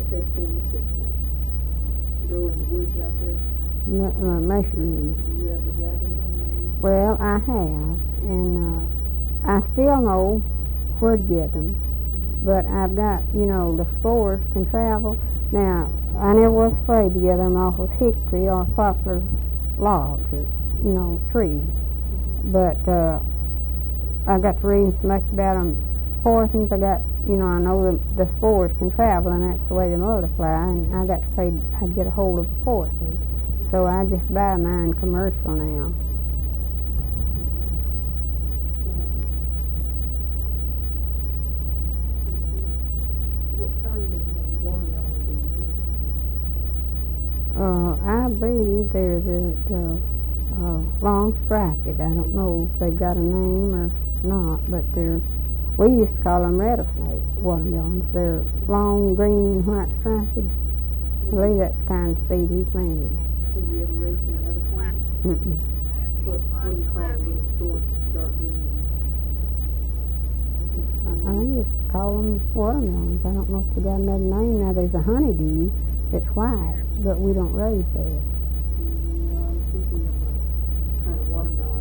take things that grow in the woods out there? Mushrooms. Do you ever gather them? Well, I have, and I still know where to get them, but I've got, the spores can travel. Now, I never was afraid to gather them off of hickory or poplar logs, or, trees, but I got to reading so much about them poisons. I got, I know the spores can travel, and that's the way they multiply, and I got afraid I'd get a hold of a poison. So I just buy mine commercial now. What kind of watermelon do you use? I believe they're the long striped. I don't know if they've got a name or not, but we used to call them rattlesnake watermelons. They're long, green, white striped. I believe that's the kind of seed he planted. Have you ever raised any other kind? Mm-mm. What do you call a little short, dark green? I just call them watermelons. I don't know if they got another name. Now there's a honeydew that's white, but we don't raise that. I was thinking of a kind of watermelon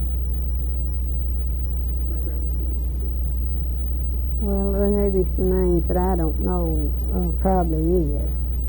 my grandmother used to. Well, there may be some names that I don't know. Probably is.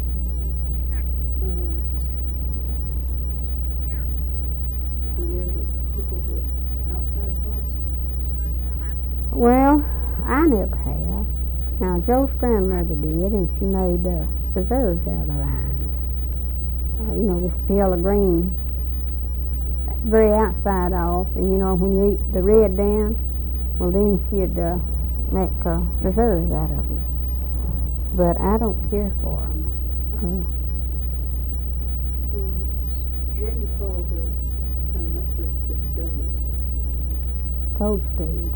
Do you ever pickle the outside parts? Well, I never have. Now, Joe's grandmother did, and she made preserves out of the rinds. This peel of green, very outside off, and when you eat the red down, well, then she'd make preserves out of them. But I don't care for them. What do you call the kind of mushrooms with donuts? Toadstools.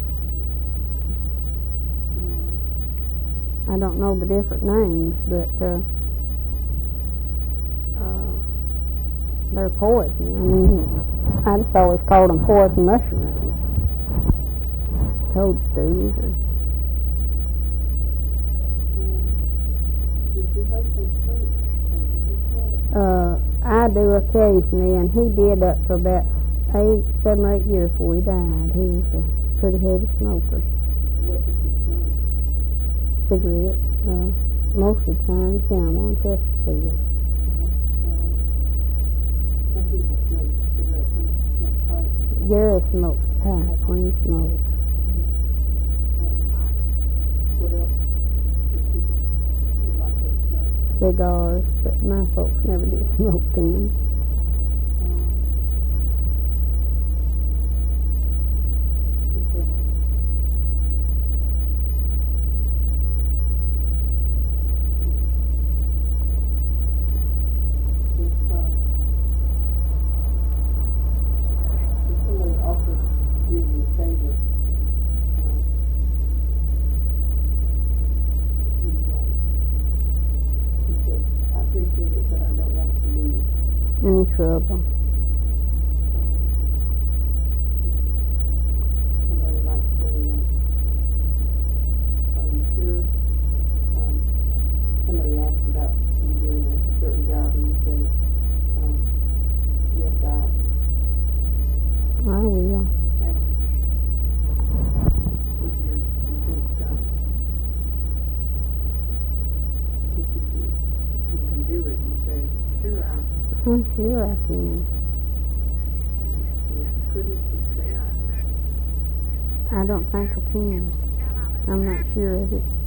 I don't know the different names, but they're poison. I just always called them poison mushrooms. Toadstools. Did your husband smoke? I do occasionally, and he did up for about 7 or 8 years before he died. He was a pretty heavy smoker. What did he smoke? Cigarettes, most of the time, Camel and Chesterfield. Some people smoke cigarettes, some smoke pipes. Gary smokes pipe when he smokes. What else do people like to smoke? Cigars, but my folks never did smoke them. Any trouble. Somebody might say, are you sure? Somebody asked about you doing a certain job and you say, yes, I will. If you think if you can do it, you say, sure, I'm sure I can. Couldn't you say I don't think I can. I'm not sure of it.